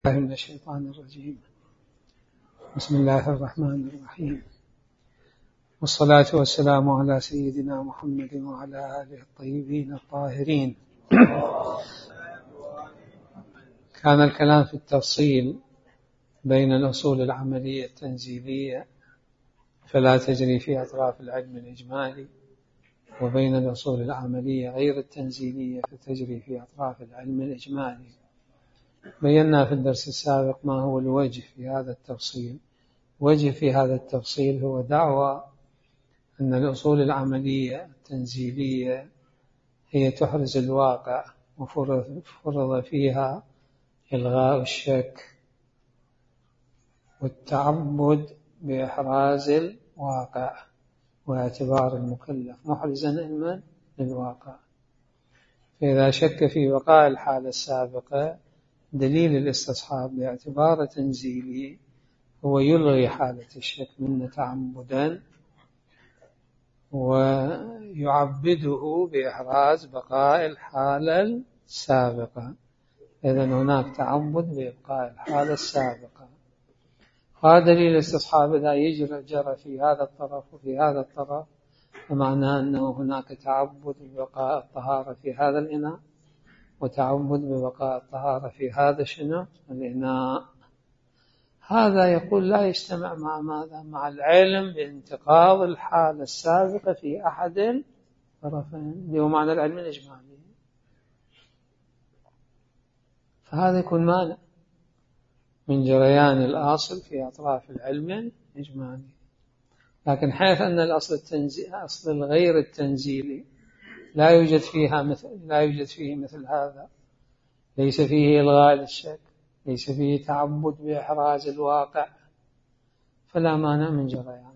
من الشيطان الرجيم. بسم الله الرحمن الرحيم، والصلاة والسلام على سيدنا محمد وعلى آله الطيبين الطاهرين. كان الكلام في التفصيل بين الأصول العملية التنزيلية فلا تجري في أطراف العلم الإجمالي، وبين الأصول العملية غير التنزيلية فتجري في أطراف العلم الإجمالي. بينا في الدرس السابق ما هو الوجه في هذا التفصيل. وجه في هذا التفصيل هو دعوى أن الأصول العملية التنزيلية هي تحرز الواقع، وفرض فيها إلغاء الشك والتعبد بإحراز الواقع واعتبار المكلف محرزا علما للواقع. فإذا شك في بقاء الحالة السابقة دليل الاستصحاب باعتبار تنزيلي هو يلغي حالة الشك منه تعمدا ويعبده بإحراز بقاء الحالة السابقة. إذن هناك تعبد بإبقاء الحالة السابقة. هذا دليل الاستصحاب إذا جرى في هذا الطرف وفي هذا الطرف، فمعناه أنه هناك تعبد ببقاء الطهارة في هذا الإناء وتعبد ببقاء الطهارة في هذا الإناء. هذا يقول لا يجتمع مع ماذا؟ مع العلم بانتقاض الحالة السابقة في أحد الطرفين، اللي هو معنى العلم الإجمالي. فهذا يكون مانع من جريان الأصل في أطراف العلم الإجمالي. لكن حيث أن أصل الغير التنزيلي لا يوجد فيه مثل هذا، ليس فيه إلغاء للشك، ليس فيه تعبد بإحراز الواقع، فلا مانع من جريانه.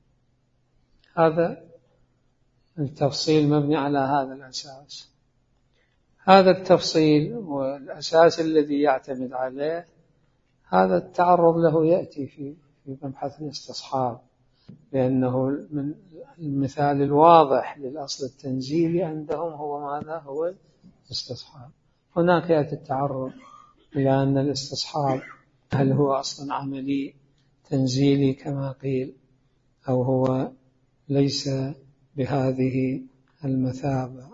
هذا التفصيل مبني على هذا الأساس. هذا التفصيل والأساس الذي يعتمد عليه هذا التعرض له يأتي في مبحث الاستصحاب، لأنه من المثال الواضح للأصل التنزيلي عندهم هو ماذا؟ هو الاستصحاب. هناك يأتي التعرض إلى أن الاستصحاب هل هو أصل عملي تنزيلي كما قيل، أو هو ليس بهذه المثابة.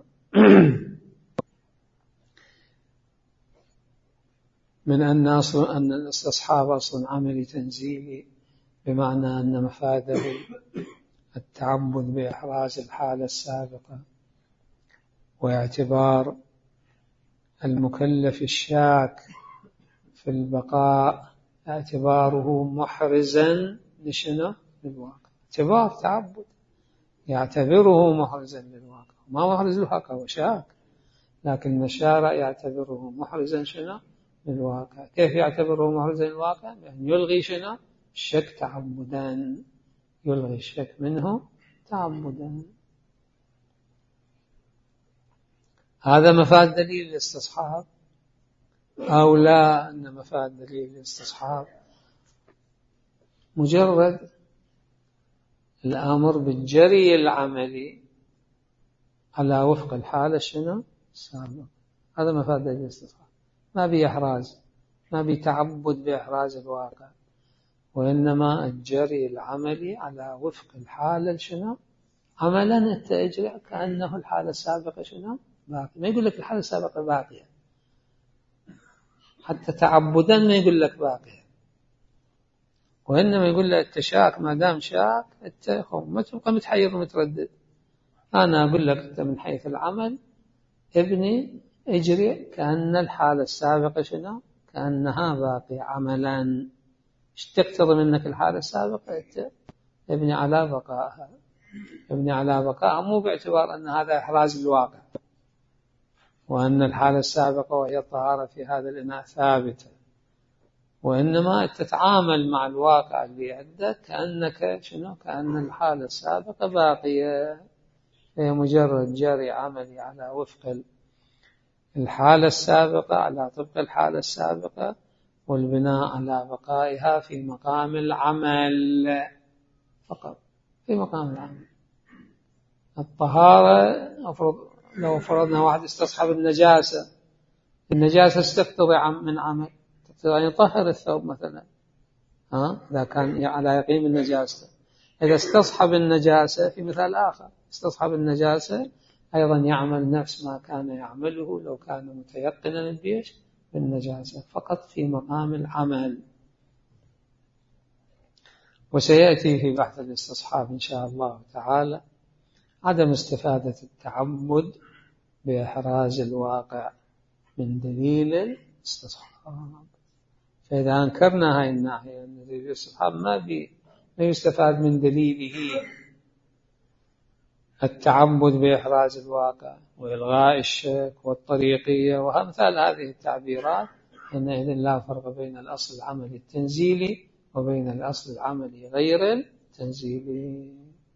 من أن الاستصحاب أصل عملي تنزيلي بمعنى أن مفاده التعبد بإحراز الحالة السابقة واعتبار المكلف الشاك في البقاء اعتباره محرزا لشنو؟ للواقع. اعتبار تعبد يعتبره محرزا للواقع، ما محرز للواقع هو شاك، لكن الشارع يعتبره محرزا شنو؟ للواقع. كيف يعتبره محرزا للواقع؟ يعني يلغي شنو؟ الشك تعبدا، يلغي الشك منه تعبدا. هذا مفاد دليل الاستصحاب أو لا؟ أن مفاد دليل الاستصحاب مجرد الأمر بالجري العملي على وفق الحالة شنو؟ السابقة. هذا مفاد دليل الاستصحاب، ما بإحراز، ما بتعبد بإحراز الواقع، وإنما الجري العملي على وفق الحالة شنو؟ عملا أنت اجري كأنه الحالة السابقة شنو؟ باقي. ما يقول لك الحالة السابقة باقية، حتى تعبدا ما يقول لك باقية، وإنما يقول لك التشاك ما دام شاك أنت ما تبقى متحير ومتردد. أنا أقول لك أنت من حيث العمل ابني اجري كأن الحالة السابقة شنو؟ كأنها باقية عملا. ايش تقتضي منك الحالة السابقة؟ أنت ابني على بقائها، ابني على بقائها، مو باعتبار أن هذا إحراز الواقع وأن الحالة السابقة وهي الطهارة في هذا الإناء ثابتة، وإنما تتعامل مع الواقع اللي عندك كأنك شنو؟ كأن الحالة السابقة باقية. هي مجرد جري عملي على وفق الحالة السابقة، على طبق الحالة السابقة، والبناء على بقائها في مقام العمل فقط، في مقام العمل. الطهارة لو فرضنا واحد استصحب النجاسة استقتضي من عمل، يطهر الثوب مثلا، إذا كان على يقين من نجاسته. إذا استصحب النجاسة، في مثال آخر، استصحب النجاسة أيضا يعمل نفس ما كان يعمله لو كان متيقنا بالنجاسة، فقط في مقام العمل. وسيأتي في بحث الاستصحاب إن شاء الله تعالى عدم استفادة التعبد بإحراز الواقع من دليل الاستصحاب. فإذا أنكرنا هاي الناحية أن دليل الاستصحاب ما يستفاد من دليله التعبد بإحراز الواقع وإلغاء الشك والطريقية وأمثال هذه التعبيرات، حينئذ لا فرق بين الأصل العملي التنزيلي وبين الأصل العملي غير التنزيلي.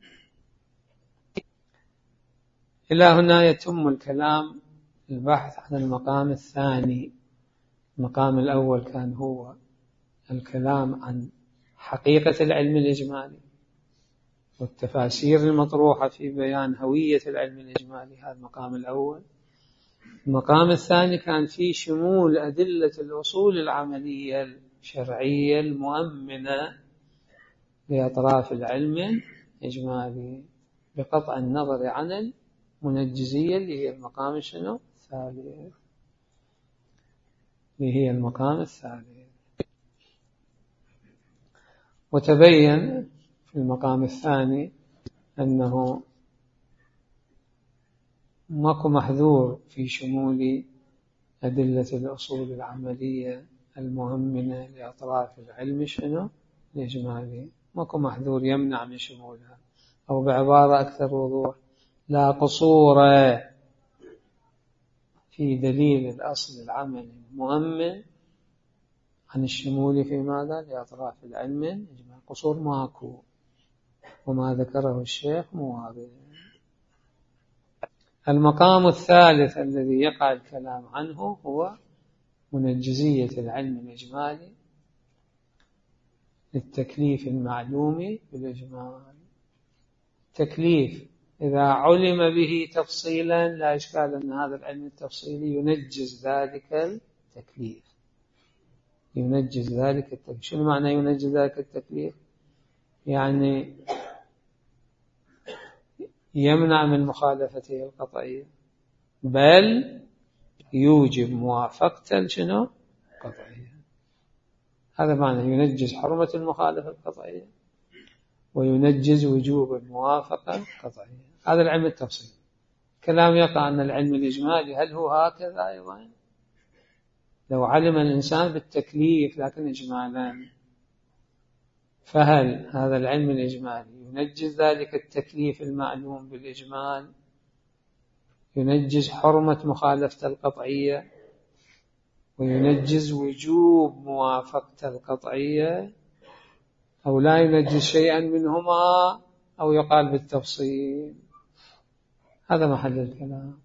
إلى هنا يتم الكلام البحث عن المقام الثاني. المقام الأول كان هو الكلام عن حقيقة العلم الإجمالي والتفاسير المطروحة في بيان هوية العلم الإجمالي، هذا المقام الأول. المقام الثاني كان فيه شمول أدلة الأصول العملية الشرعية المؤمنة لأطراف العلم الإجمالي بقطع النظر عن المنجزية اللي هي المقام الثالث، اللي هي المقام الثالث. وتبين في المقام الثاني أنه ماكو محذور في شمول أدلة الأصول العملية المؤمنة لأطراف العلم الإجمالي، ماكو محذور يمنع من شمولها، أو بعبارة أكثر وضوح، لا قصور في دليل الأصل العملي المؤمن عن الشمول في ماذا؟ لأطراف العلم الإجمالي. قصور ماكو، وما ذكره الشيخ موافق. المقام الثالث الذي يقع الكلام عنه هو منجزية العلم الإجمالي للتكليف المعلوم بالإجمال. تكليف إذا علم به تفصيلا لا إشكال أن هذا العلم التفصيلي ينجز ذلك التكليف. ينجز ذلك التكليف. شنو معنى ينجز ذلك التكليف؟ يعني يمنع من مخالفته القطعية، بل يوجب موافقة القطعية. هذا معنى ينجز حرمة المخالفة القطعية وينجز وجوب الموافقة القطعية. هذا العلم التفصيلي. كلام يقع أن العلم الإجمالي هل هو هكذا أيضا؟ لو علم الإنسان بالتكليف لكن إجمالا، فهل هذا العلم الإجمالي ينجز ذلك التكليف المعلوم بالإجمال، ينجز حرمة مخالفة القطعية وينجز وجوب موافقة القطعية، أو لا ينجز شيئا منهما، أو يقال بالتفصيل؟ هذا محل الكلام.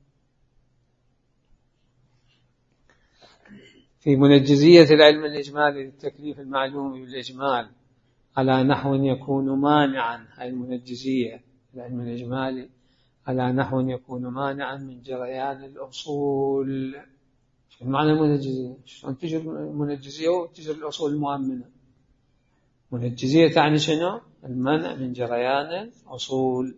في منجزية العلم الإجمالي للتكليف المعلوم بالإجمال على نحو يكون مانعا، هاي المنجزية العلم الإجمالي على نحو يكون مانعا من جريان الأصول. شو معنى المنجزية؟ شلون تجري المنجزية وتجري الأصول المؤمنة؟ منجزية تعني شنو؟ المنع من جريان الأصول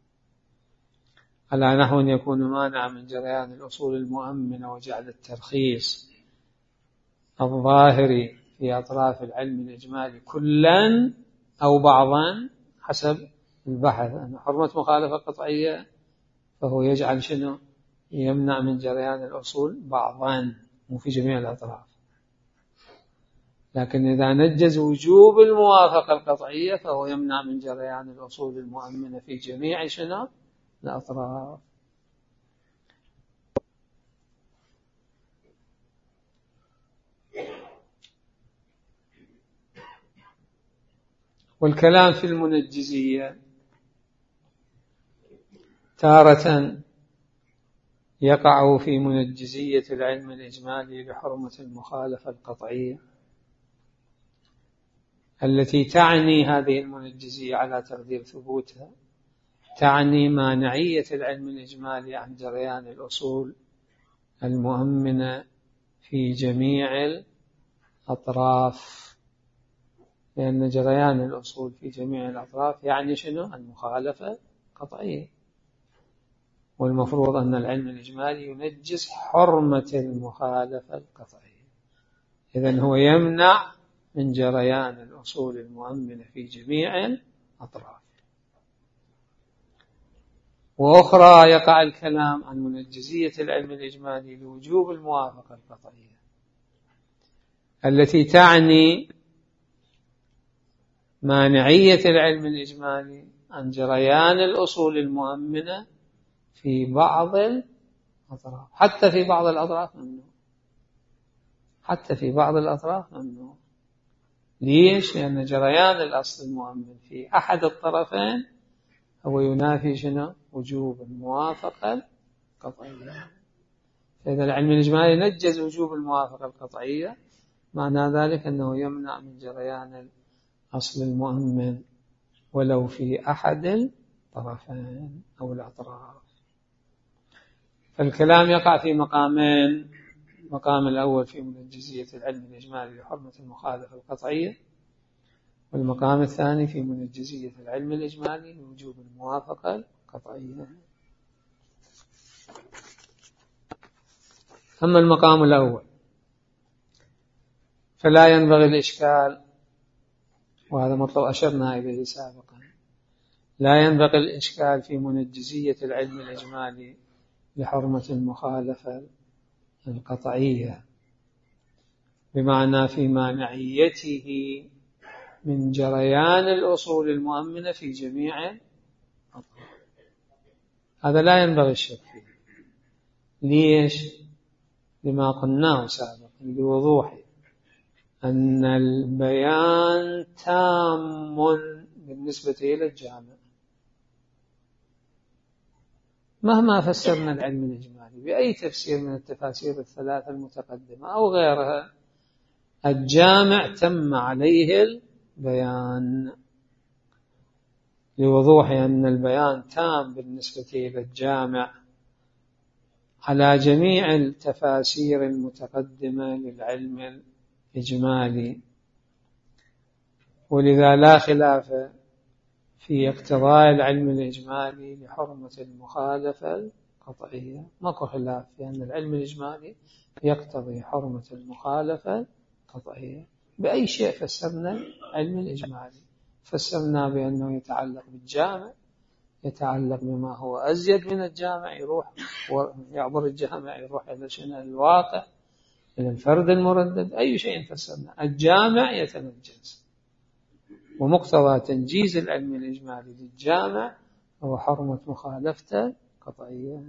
على نحو يكون مانعا من جريان الأصول المؤمنة، وجعل الترخيص الظاهري في أطراف العلم الإجمالي كلا أو بعضا حسب البحث. أن حرمة مخالفة قطعية فهو يجعل شنو؟ يمنع من جريان الأصول بعضا، مو في جميع الأطراف. لكن إذا نجز وجوب الموافقة القطعية فهو يمنع من جريان الأصول المؤمنة في جميع شنو؟ الأطراف. والكلام في المنجزية تارة يقع في منجزية العلم الإجمالي لحرمة المخالفة القطعية التي تعني هذه المنجزية على تقدير ثبوتها، تعني مانعية العلم الإجمالي عن جريان الأصول المؤمنة في جميع الأطراف، لأن جريان الأصول في جميع الأطراف يعني شنو؟ المخالفة قطعية، والمفروض أن العلم الإجمالي ينجز حرمة المخالفة القطعية، إذن هو يمنع من جريان الأصول المؤمنة في جميع الأطراف. وأخرى يقع الكلام عن منجزية العلم الإجمالي لوجوب الموافقة القطعية، التي تعني مانعية العلم الإجمالي عن جريان الأصول المؤمنة في بعض الأطراف، حتى في بعض الأطراف ممنوع، حتى في بعض الأطراف ممنوع. ليش؟ لأن جريان الأصل المؤمن في أحد الطرفين هو ينافي شنو؟ وجوب الموافقة القطعية. فإذا العلم الإجمالي نجز وجوب الموافقة القطعية، معنى ذلك أنه يمنع من جريان الأصل المؤمن ولو في أحد الطرفين أو الأطراف. فالكلام يقع في مقامين: المقام الأول في منجزية العلم الإجمالي لحرمة المخالفة القطعية، والمقام الثاني في منجزية العلم الإجمالي لوجوب الموافقة القطعية. أما المقام الأول فلا ينبغي الإشكال، وهذا مطلب أشرنا إليه سابقا، لا ينبغي الإشكال في منجزية العلم الإجمالي لحرمة المخالفة القطعية، بمعنى في مانعيته من جريان الأصول المؤمنة في جميع الأطراف. هذا لا ينبغي الشك فيه. ليش؟ لما قلناه سابقا بوضوح أن البيان تام بالنسبة إلى الجامع. مهما فسرنا العلم الإجمالي بأي تفسير من التفاسير الثلاثة المتقدمة أو غيرها، الجامع تم عليه البيان، لوضوح أن البيان تام بالنسبة إلى الجامع على جميع التفاسير المتقدمة للعلم الإجمالي. ولذا لا خلاف في اقتضاء العلم الإجمالي لحرمة المخالفة القطعية، ماكو خلاف في أن العلم الإجمالي يقتضي حرمة المخالفة القطعية. بأي شيء فسرنا العلم الإجمالي؟ فسرنا بأنه يتعلق بالجامع، يتعلق بما هو أزيد من الجامع، يروح ويعبر الجامع، يروح إلى شنو؟ الواقع، إلى الفرد المردد. أي شيء فسرنا الجامع يتنجز، ومقتضى تنجيز العلم الإجمالي للجامع هو حرمة مخالفته قطعية.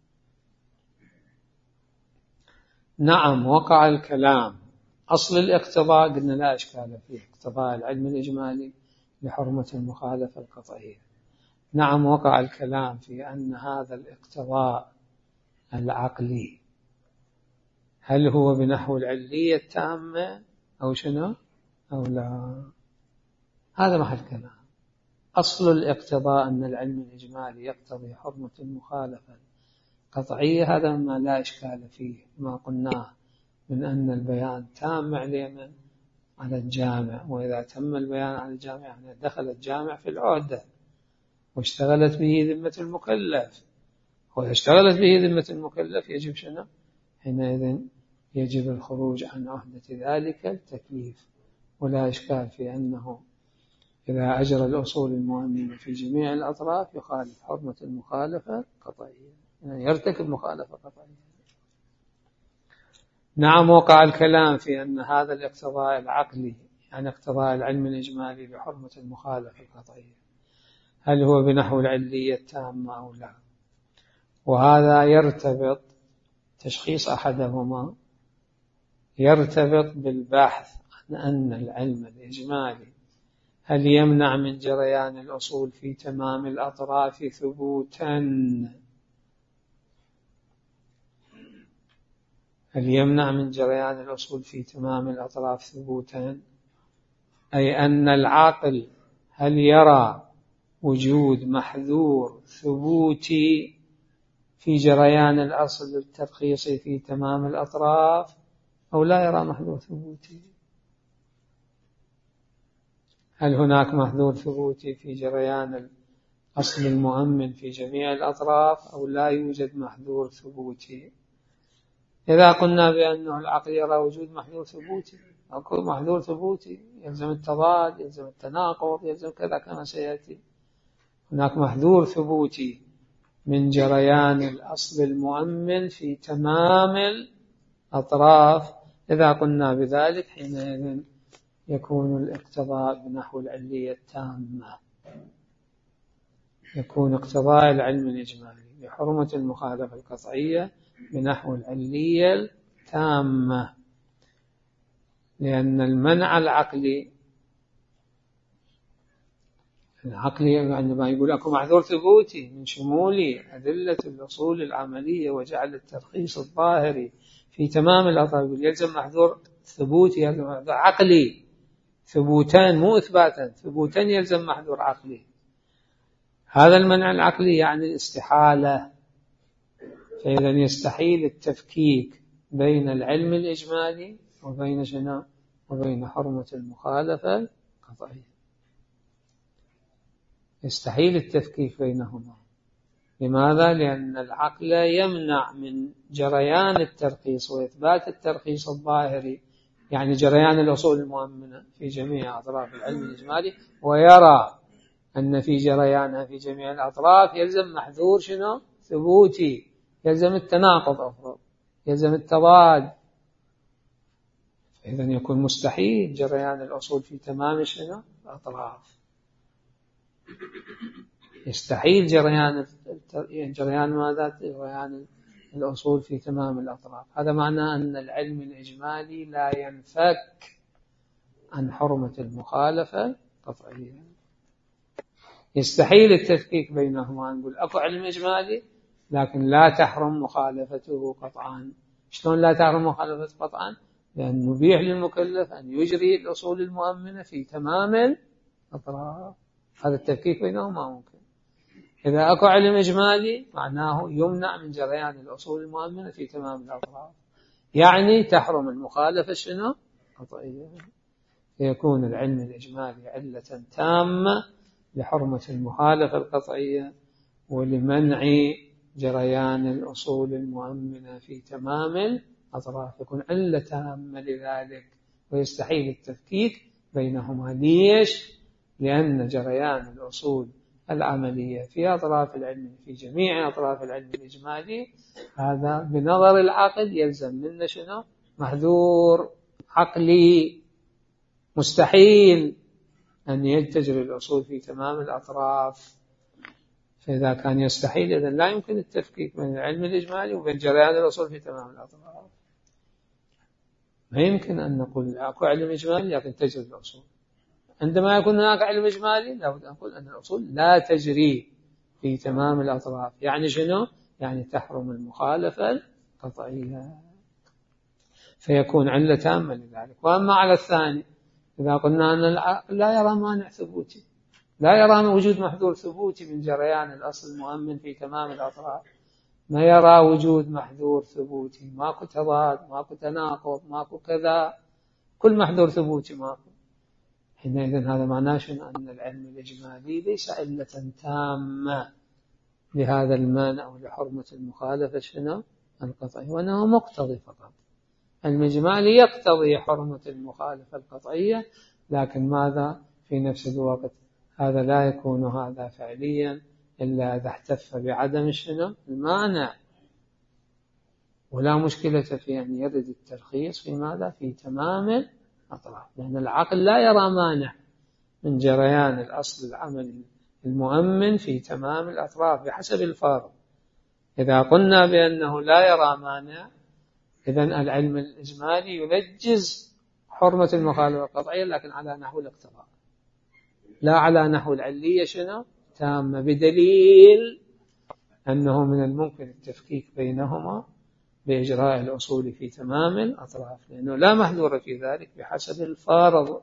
نعم، وقع الكلام. أصل الاقتضاء قلنا لا إشكال فيه، اقتضاء العلم الإجمالي لحرمة المخالفة القطعية. نعم، وقع الكلام في أن هذا الاقتضاء العقلي هل هو بنحو العلية التامة أو شنو أو لا. هذا محل كلام. أصل الاقتضاء أن العلم الإجمالي يقتضي حرمة المخالفة القطعية، هذا ما لا إشكال فيه، ما قلناه من أن البيان تام عليه على الجامع. وإذا تم البيان على الجامع يعني دخل الجامع في العهدة واشتغلت به ذمة المكلف، وإذا اشتغلت به ذمة المكلف يجب شنو؟ حينئذ يجب الخروج عن عهدة ذلك التكليف. ولا إشكال في أنه إذا أجرى الأصول المؤمنة في جميع الأطراف يخالف حرمة المخالفة القطعية، يعني يرتكب مخالفة قطعية. نعم، وقع الكلام في أن هذا الاقتضاء العقلي، يعني اقتضاء العلم الإجمالي بحرمة المخالفة القطعية، هل هو بنحو العلية التامة أو لا. وهذا يرتبط، تشخيص أحدهما يرتبط بالبحث عن أن العلم الإجمالي هل يمنع من جريان الأصول في تمام الأطراف ثبوتا، هل يمنع من جريان الأصول في تمام الأطراف ثبوتا، أي أن العاقل هل يرى وجود محذور ثبوتي في جريان الأصل الترخيصي في تمام الأطراف أو لا يرى محذور ثبوتي. هل هناك محذور ثبوتي في جريان الأصل المؤمن في جميع الأطراف أو لا يوجد محذور ثبوتي؟ إذا قلنا بأنه العقل يرى وجود محذور ثبوتي، أو محذور ثبوتي يلزم التضاد، يلزم التناقض، يلزم كذا كما سيأتي. هناك محذور ثبوتي من جريان الأصل المؤمن في تمام الأطراف. إذا قلنا بذلك حينئذ يكون الاقتضاء بنحو العلية التامة، يكون اقتضاء العلم الإجمالي بحرمة المخالفة القطعية بنحو العلية التامة، لأن المنع العقلي عندما يقول أكو محذور ثبوتي من شمول أدلة الأصول العملية وجعل الترخيص الظاهري في تمام الأطراف، يلزم محذور ثبوتي، يلزم محذور عقلي، ثبوتان مو إثباتا، ثبوتان يلزم محذور عقلي. هذا المنع العقلي يعني الاستحالة، فإذا يستحيل التفكيك بين العلم الإجمالي وبين شنو؟ وبين حرمة المخالفة القطعية، يستحيل التفكيك بينهما. لماذا؟ لأن العقل يمنع من جريان الترخيص وإثبات الترخيص الظاهري، يعني جريان الأصول المؤمنة في جميع أطراف العلم الإجمالي، ويرى أن في جريانها في جميع الأطراف يلزم محذور شنو؟ ثبوتي، يلزم التناقض أفضل، يلزم التضاد. إذن يكون مستحيل جريان الأصول في تمام شنو؟ الأطراف. يستحيل جريان ماذا؟ جريان الأصول في تمام الأطراف. هذا معناه أن العلم الإجمالي لا ينفك عن حرمة المخالفة القطعية. يستحيل التفكيك بينهما، نقول أكو علم إجمالي لكن لا تحرم مخالفته قطعا. شلون لا تحرم مخالفته قطعا؟ لأن نبيح للمكلف أن يجري الأصول المؤمنة في تمام الأطراف. هذا التفكيك بينهما ممكن. إذا أكو علم إجمالي معناه يمنع من جريان الأصول المؤمنة في تمام الأطراف، يعني تحرم المخالفة شنو؟ قطعية. فيكون العلم الإجمالي علة تامة لحرمة المخالفة القطعية ولمنع جريان الأصول المؤمنة في تمام الأطراف، يكون علة تامة لذلك، ويستحيل التفكيك بينهما. ليش؟ لأن جريان الأصول العملية في أطراف العلم في جميع أطراف العلم الإجمالي هذا بنظر العقل يلزم منه شنو؟ محذور عقلي، مستحيل أن يتجري الأصول في تمام الأطراف. فإذا كان يستحيل إذن لا يمكن التفكيك بين العلم الإجمالي وبين جريان الأصول في تمام الأطراف. ما يمكن أن نقول أكو علم إجمالي لكن تجري الأصول. عندما يكون هناك علم إجمالي لابد أن نقول أن الأصول لا تجري في تمام الأطراف. يعني شنو؟ يعني تحرم المخالفة القطعية، فيكون علة تامة لذلك. وأما على الثاني إذا قلنا أن العقل لا يرى مانع ثبوتي، لا يرى وجود محذور ثبوتي من جريان الأصل المؤمن في تمام الأطراف، ما يرى وجود محذور ثبوتي، ماكو تضاد، ماكو تناقض، ماكو كذا، كل محذور ثبوتي ماكو. حينئذ هذا معناه شنو؟ أن العلم الإجمالي ليس علة تامة لهذا المانع أو لحرمة المخالفة شنو؟ القطعية، وأنه مقتضي فقط. العلم الإجمالي يقتضي حرمة المخالفة القطعية، لكن ماذا؟ في نفس الوقت هذا لا يكون هذا فعليا إلا إذا احتف بعدم شنو؟ المانع. ولا مشكلة في أن يرد الترخيص في ماذا؟ في تمام الأطراف، لأن العقل لا يرى مانع من جريان الأصل العملي المؤمن في تمام الأطراف بحسب الفارق. إذا قلنا بأنه لا يرى مانع إذن العلم الإجمالي ينجز حرمة المخالفة القطعية، لكن على نحو الاقتضاء لا على نحو العلية شنو؟ تامة، بدليل أنه من الممكن التفكيك بينهما بإجراء الأصول في تمام الأطراف، لأنه لا محذور في ذلك بحسب الفارض.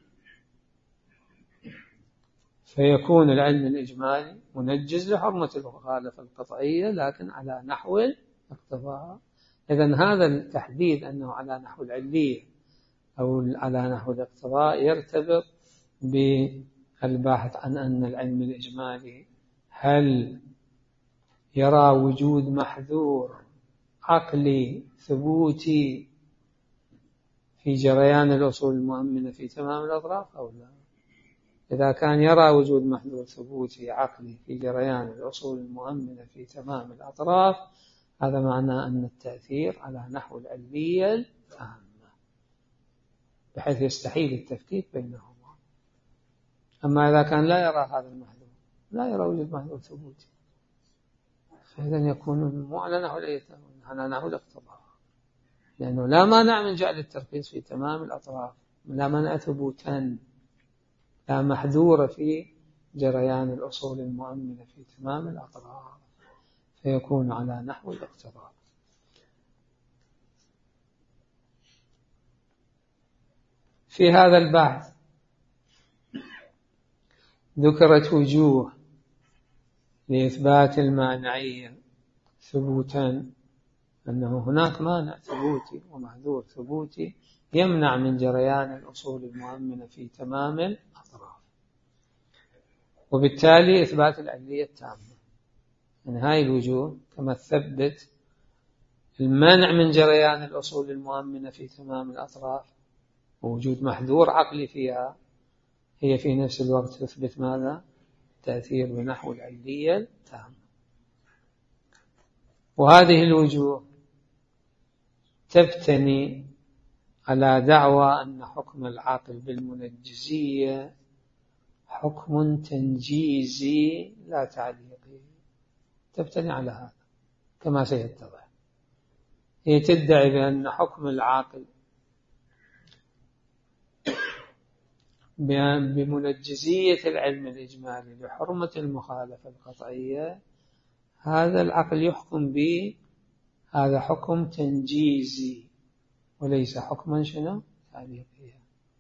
فيكون العلم الإجمالي منجز لحرمة المخالفة القطعية لكن على نحو الاقتضاء. إذن هذا التحديد أنه على نحو العلية أو على نحو الاقتضاء يرتبط بالباحث عن أن العلم الإجمالي هل يرى وجود محذور عقلي ثبوتي في جريان الأصول المؤمنة في تمام الأطراف أو لا. إذا كان يرى وجود محذور ثبوتي عقلي في جريان الأصول المؤمنة في تمام الأطراف، هذا معناه أن التأثير على نحو العلمية التامة، بحيث يستحيل التفكيك بينهما. أما إذا كان لا يرى هذا المحذور، لا يرى وجود محذور ثبوتي، فإذا يكون مو على نحو الإيتام، على نحو الاقتضاء، لأنه لا مانع من جعل الترخيص في تمام الأطراف، لا مانع ثبوتا، لا محذور في جريان الأصول المؤمنة في تمام الأطراف، فيكون على نحو الاقتضاء. في هذا البحث ذكرت وجوه لإثبات المانعية ثبوتا، أنه هناك مانع ثبوتي ومحذور ثبوتي يمنع من جريان الأصول المؤمنة في تمام الأطراف، وبالتالي إثبات العلية التامة. من هاي الوجوه كما تثبت المنع من جريان الأصول المؤمنة في تمام الأطراف ووجود محذور عقلي فيها، هي في نفس الوقت تثبت ماذا؟ تأثير بنحو العلية التامة. وهذه الوجوه تبتني على دعوى أن حكم العقل بالمنجزية حكم تنجيزي لا تعليقي، تبتني على هذا كما سيتضح. هي تدعي بأن حكم العقل بمنجزية العلم الإجمالي لحرمة المخالفة القطعية، هذا العقل يحكم به، هذا حكم تنجيزي وليس حكما شنو؟ تعليقيا.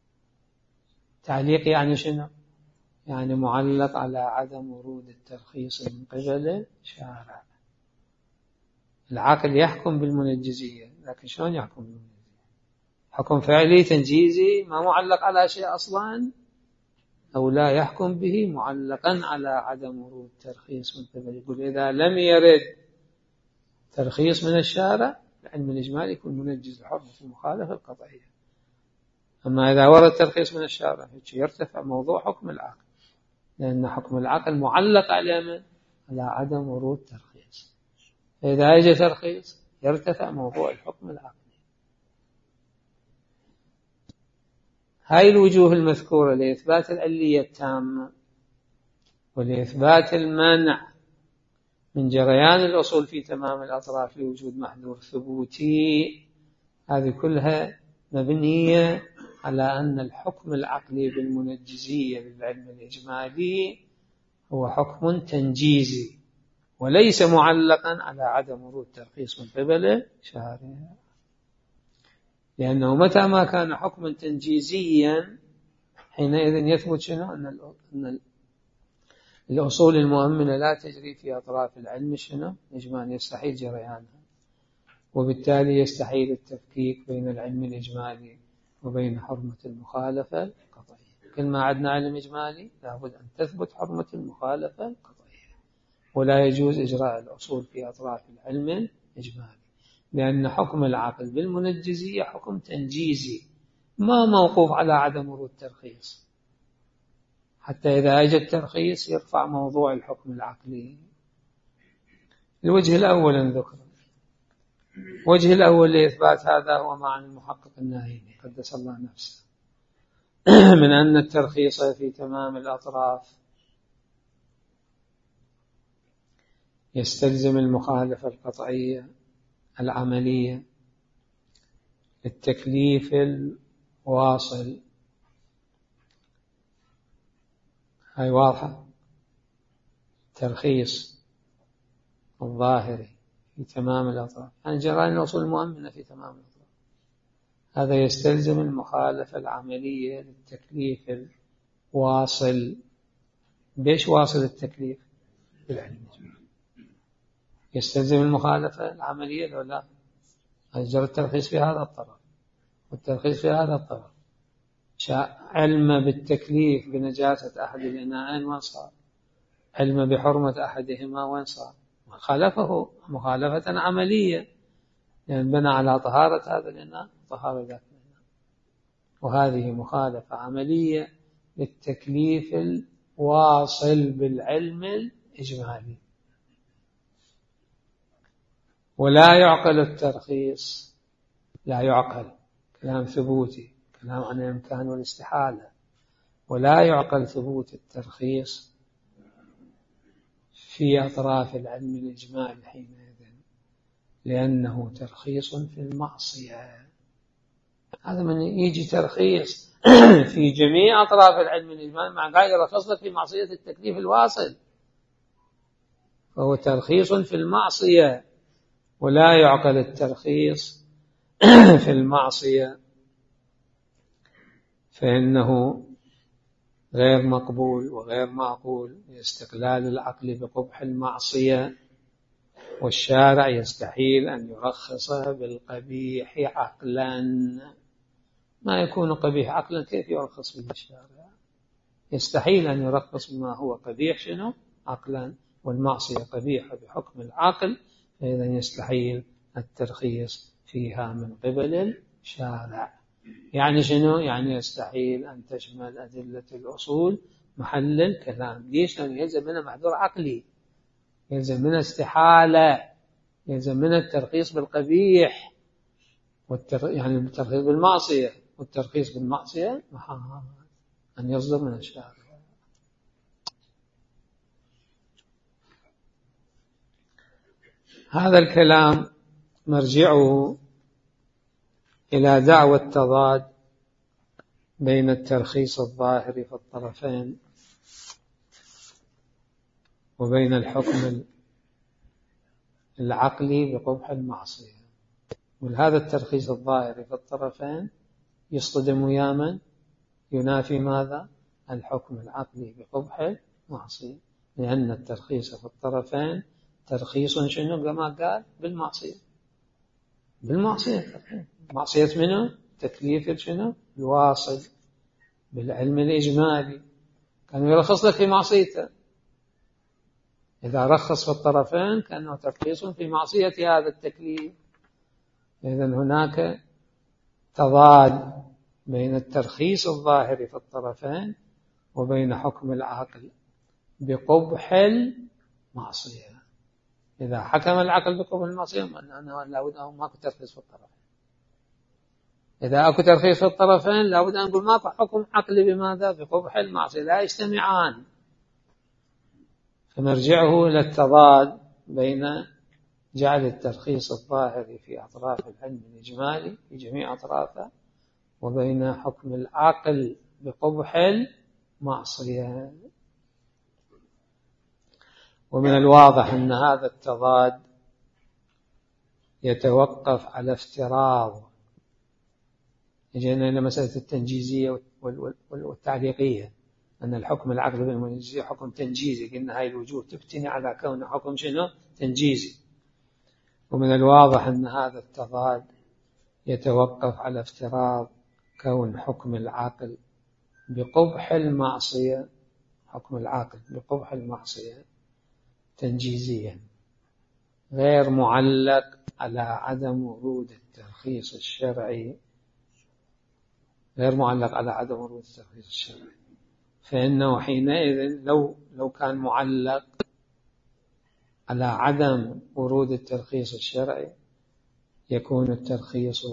تعليق يعني شنو؟ يعني معلق على عدم ورود الترخيص من قبل الشارع. العقل يحكم بالمنجزية، لكن شلون يحكم بالمنجزية؟ حكم فعلي تنجيزي ما معلق على شيء أصلا، أو لا يحكم به معلقا على عدم ورود ترخيص من قبل. يقول إذا لم يرد ترخيص من الشارع العلم الإجمالي يكون منجز لحرمة المخالفة القطعية. أما إذا ورد ترخيص من الشارع يرتفع موضوع حكم العقل، لأن حكم العقل معلق على من؟ على عدم ورود ترخيص. فإذا يجي ترخيص يرتفع موضوع الحكم العقلي. هاي الوجوه المذكورة لإثبات العلية التامة ولإثبات المنع من جريان الأصول في تمام الأطراف لوجود محذور ثبوتي، هذه كلها مبنية على أن الحكم العقلي بالمنجزية للعلم الإجمالي هو حكم تنجيزي وليس معلقا على عدم ورود ترخيص من قبل شارع. لأنه متى ما كان حكما تنجيزيا حينئذ يثبت شنو؟ أن الأصول المؤمنة لا تجري في أطراف العلم شنو؟ إجمالي، يستحيل جريانها، وبالتالي يستحيل التفكيك بين العلم الإجمالي وبين حرمة المخالفة القطعية. كل ما عندنا علم إجمالي لابد أن تثبت حرمة المخالفة القطعية، ولا يجوز إجراء الأصول في أطراف العلم الإجمالي، لأن حكم العقل بالمنجزية حكم تنجيزي ما موقوف على عدم ورود الترخيص، حتى إذا أجى الترخيص يرفع موضوع الحكم العقلي. الوجه الأول ذكر. الوجه الأول لإثبات هذا هو مع المحقق الناهيني قدس الله نفسه من أن الترخيص في تمام الأطراف يستلزم المخالفة القطعية العملية للتكليف الواصل. هاي واضحة. ترخيص الظاهري في تمام الأطراف يعني جرائم الأصول المؤمنة في تمام الأطراف، هذا يستلزم المخالفة العملية للتكليف الواصل. بيش واصل التكليف؟ بالعلم يستلزم المخالفة العملية لو لا أجر الترخيص في هذا الطرف والترخيص في هذا الطرف. علم بالتكليف بنجاسة أحد الإناءين وين صار؟ علم بحرمة أحدهما وين صار؟ خالفه مخالفة عملية، يعني بنى على طهارة هذا الإناء طهارة ذاك الإناء، وهذه مخالفة عملية للتكليف الواصل بالعلم الإجمالي. ولا يعقل الترخيص، لا يعقل، كلام ثبوتي، كلام عن الإمكان والاستحالة، ولا يعقل ثبوت الترخيص في أطراف العلم الإجمالي حينئذ، لأنه ترخيص في المعصية. هذا من يجي ترخيص في جميع أطراف العلم الإجمالي مع قاعد يرخص لك في معصية التكليف الواصل، فهو ترخيص في المعصية. ولا يعقل الترخيص في المعصية فإنه غير مقبول وغير معقول لاستقلال العقل بقبح المعصية، والشارع يستحيل أن يرخص بالقبيح عقلا. ما يكون قبيح عقلا كيف يرخص به الشارع؟ يستحيل أن يرخص بما هو قبيح شنو؟ عقلا، والمعصية قبيحة بحكم العقل، فإذا يستحيل الترخيص فيها من قبل الشارع. يعني شنو؟ يعني يستحيل أن تشمل أدلة الأصول محل الكلام. ليش؟ لأنه يلزم منها معذور عقلي، يلزم منها استحالة، يلزم منها الترخيص بالقبيح يعني الترخيص بالمعصية، والترخيص بالمعصية محال أن يصدر من الشارع. هذا الكلام مرجعه إلى دعوى التضاد بين الترخيص الظاهر في الطرفين وبين الحكم العقلي بقبح المعصية. ولهذا الترخيص الظاهر في الطرفين يصطدم ويا من؟ ينافي ماذا؟ الحكم العقلي بقبح المعصية، لأن الترخيص في الطرفين ترخيص شنو كما قال؟ بالمعصية. بالمعصية، معصية منه تكليف شنو؟ الواصل بالعلم الإجمالي، كان يرخص لك في معصيته. إذا رخص في الطرفين كأنه ترخيص في معصية هذا التكليف. إذن هناك تضاد بين الترخيص الظاهر في الطرفين وبين حكم العقل بقبح المعصية. إذا حكم العقل بقبح المعصية أنا لابد أن ماكو ترخيص في الطرفين. إذا أكو ترخيص في الطرفين لابد أن نقول ماكو حكم عقلي بماذا؟ بقبح المعصية، لا يجتمعان. فنرجعه إلى التضاد بين جعل الترخيص الظاهر في أطراف العلم الإجمالي في جميع أطرافه وبين حكم العقل بقبح المعصية. ومن الواضح أن هذا التضاد يتوقف على افتراض، يجينا إلى مسألة التنجيزية والتعليقية، أن الحكم العقلي بالمنجزية حكم تنجيزي، قلنا هاي الوجوه تبتني على كون حكم شنو؟ تنجيزي. ومن الواضح أن هذا التضاد يتوقف على افتراض كون حكم العقل بقبح المعصية، حكم العقل بقبح المعصية تنجيزيا غير معلق على عدم ورود الترخيص الشرعي، غير معلق على عدم ورود الترخيص الشرعي. فإنه حينئذ لو كان معلق على عدم ورود الترخيص الشرعي يكون الترخيص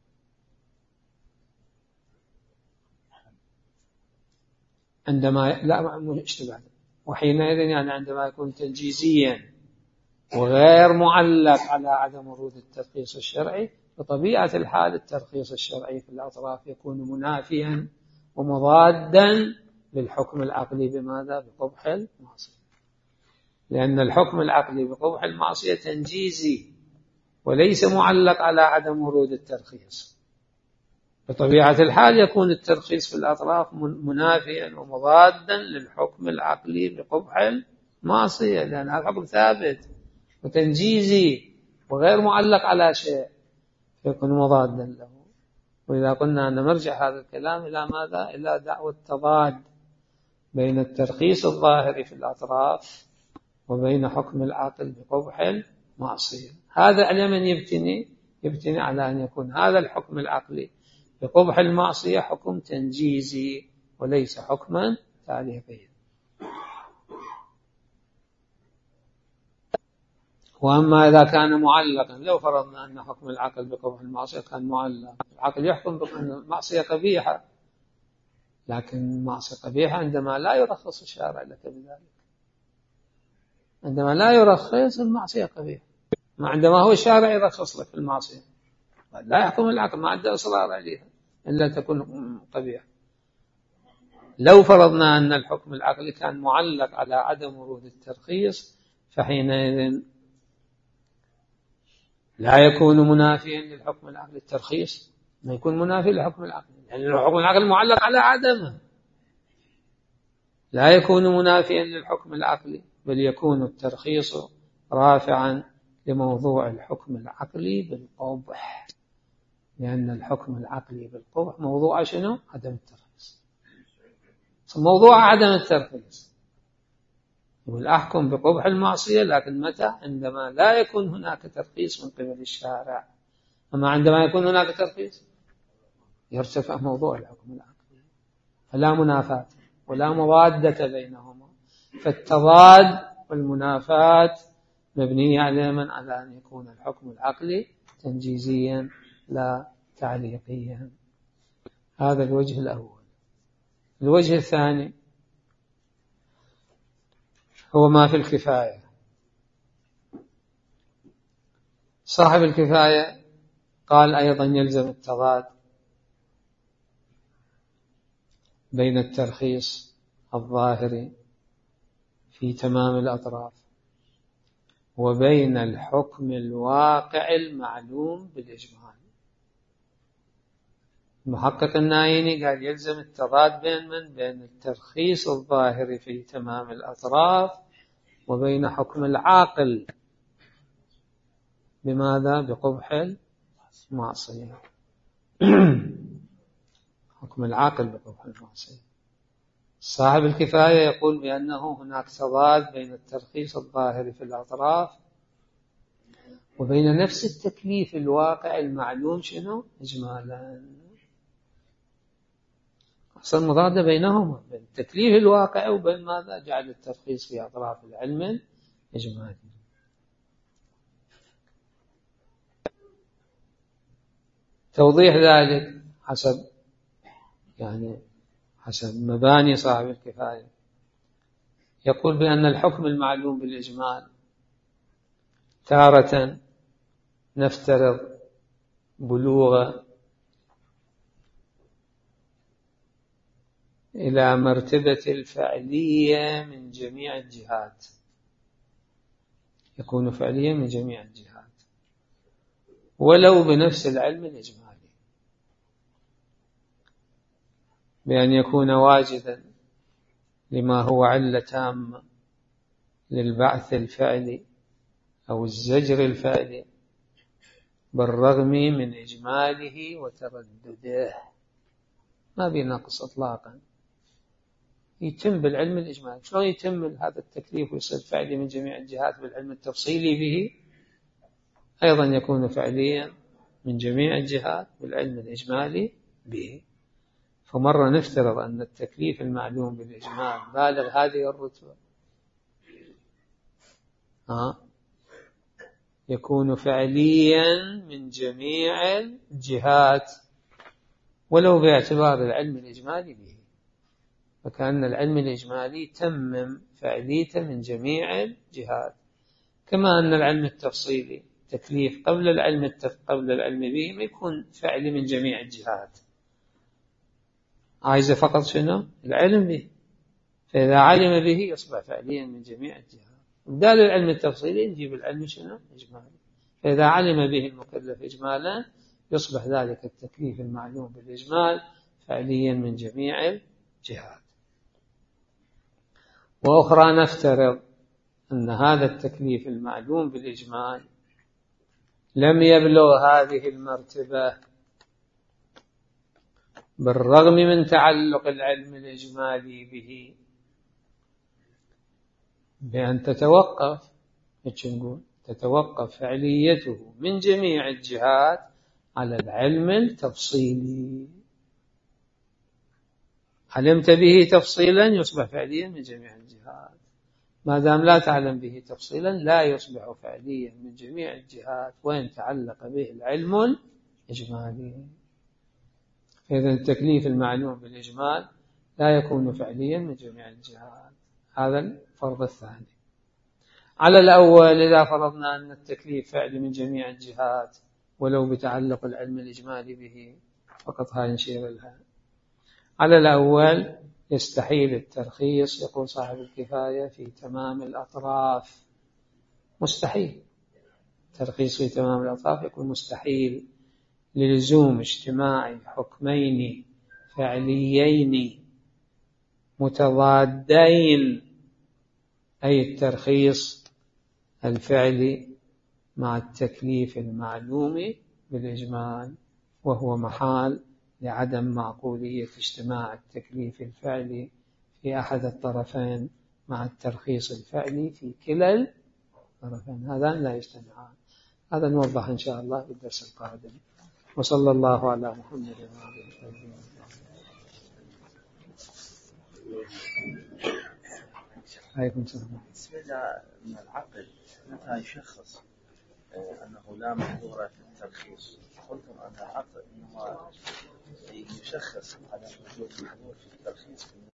عندما لا اشتباه، وحينئذ يعني عندما يكون تنجيزيا وغير معلق على عدم ورود الترخيص الشرعي، بطبيعة الحال الترخيص الشرعي في الأطراف يكون منافيا ومضادا للحكم العقلي بماذا؟ بقبح المعصية، لأن الحكم العقلي بقبح المعصية تنجيزي وليس معلق على عدم ورود الترخيص. بطبيعة الحال يكون الترخيص في الأطراف منافيا ومضادا للحكم العقلي بقبح المعصية، لأن هذا الحكم ثابت وتنجيزي وغير معلق على شيء، يكون مضادا له. وإذا قلنا أن مرجع هذا الكلام إلى ماذا؟ إلى دعوة التضاد بين الترخيص الظاهري في الأطراف وبين حكم العاقل بقبح المعصية. هذا على من يبتني على أن يكون هذا الحكم العقلي بقبح المعصية حكم تنجيزي وليس حكما تعليقيا. وأما إذا كان معلقا، لو فرضنا أن حكم العقل بقبح المعصية كان معلق، العقل يحكم بأن المعصية قبيحة، لكن المعصية قبيحة عندما لا يرخص الشارع لك بذلك، عندما لا يرخص المعصية قبيحة، ما عندما هو الشارع يرخص لك المعصية لا يحكم العقل، ما عنده إصرار عليها إلا تكون قبيحة. لو فرضنا أن الحكم العقلي كان معلق على عدم ورود الترخيص فحينئذ لا يكون منافيا للحكم العقلي الترخيص، ما يكون منافي للحكم العقلي، لأن يعني الحكم العقلي معلق على عدمه، لا يكون منافيا للحكم العقلي، بل يكون الترخيص رافعا لموضوع الحكم العقلي بالقبح، لأن الحكم العقلي بالقبح موضوع شنو؟ عدم الترخيص، موضوع عدم الترخيص. والأحكم بقبح المعصية، لكن متى؟ عندما لا يكون هناك ترخيص من قبل الشارع. أما عندما يكون هناك ترخيص يرتفع موضوع الحكم العقلي، فلا منافاة ولا مضادة بينهما، فالتضاد والمنافاة مبنية على أن يكون الحكم العقلي تنجيزيا لا تعليقيا. هذا الوجه الأول. الوجه الثاني هو ما في الكفاية. صاحب الكفاية قال أيضا يلزم التضاد بين الترخيص الظاهري في تمام الأطراف وبين الحكم الواقع المعلوم بالإجمال. المحقق النايني قال يلزم التضاد بين الترخيص الظاهري في تمام الأطراف وبين حكم العاقل بماذا؟ بقبح المعصية. حكم العاقل بقبح المعصية. صاحب الكفاية يقول بأنه هناك تضاد بين الترخيص الظاهري في الأطراف وبين نفس التكليف الواقع المعلوم شنو؟ إجمالا. أصلا مضادة بينهما، بين التكليف الواقع وبين ماذا؟ جعل الترخيص في أطراف العلم إجمالي. توضيح ذلك حسب مباني صاحب الكفاية، يقول بأن الحكم المعلوم بالإجمال تارة نفترض بلوغ إلى مرتبة الفعلية من جميع الجهات، يكون فعليا من جميع الجهات ولو بنفس العلم الإجمالي، بأن يكون واجدا لما هو علة تامة للبعث الفعلي أو الزجر الفعلي بالرغم من إجماله وتردده، ما بينقص إطلاقا، يتم بالعلم الإجمالي. شلون يتم هذا التكليف ويصير فعلي من جميع الجهات بالعلم التفصيلي به؟ أيضا يكون فعليا من جميع الجهات بالعلم الإجمالي به. فمرة نفترض أن التكليف المعلوم بالإجمال بالغ هذه الرتبة يكون فعليا من جميع الجهات ولو باعتبار العلم الإجمالي به، فكأن العلم الإجمالي تمم فعليته من جميع الجهات، كما أن العلم التفصيلي تكليف قبل العلم به ما يكون فعلي من جميع الجهات، عايزة فقط شنو؟ العلم به، فإذا علم به يصبح فعليا من جميع الجهات. بدال العلم التفصيلي نجيب العلم شنو؟ إجمالي، فإذا علم به المكلف إجمالا يصبح ذلك التكليف المعلوم بالإجمال فعليا من جميع الجهات. وأخرى نفترض أن هذا التكليف المعلوم بالإجمال لم يبلغ هذه المرتبة بالرغم من تعلق العلم الإجمالي به بأن تتوقف فعليته من جميع الجهات على العلم التفصيلي. علمت به تفصيلا يصبح فعليا من جميع الجهات، ما دام لا تعلم به تفصيلا لا يصبح فعليا من جميع الجهات وإن تعلق به العلم الإجمالي. فإذا التكليف المعلوم بالإجمال لا يكون فعليا من جميع الجهات. هذا الفرض الثاني. على الأول إذا فرضنا أن التكليف فعلي من جميع الجهات ولو بتعلق العلم الإجمالي به فقط، هاي نشير لها. على الأول يستحيل الترخيص، يقول صاحب الكفاية، في تمام الأطراف. مستحيل الترخيص في تمام الأطراف، يكون مستحيل للزوم اجتماع حكمين فعليين متضادين، أي الترخيص الفعلي مع التكليف المعلوم بالإجمال، وهو محال لعدم معقولية اجتماع التكليف الفعلي في أحد الطرفين مع الترخيص الفعلي في كلا الطرفين، هذان لا يجتمعان. هذا نوضح إن شاء الله في الدرس القادم. وصلى الله على محمد وعلى آله وصحبه. عليكم السلام. بالنسبة من العقل متى يشخص أنه لا محظور في الترخيص؟ قلتم أن العقل إنما يشخص على وجود محظور في الترخيص.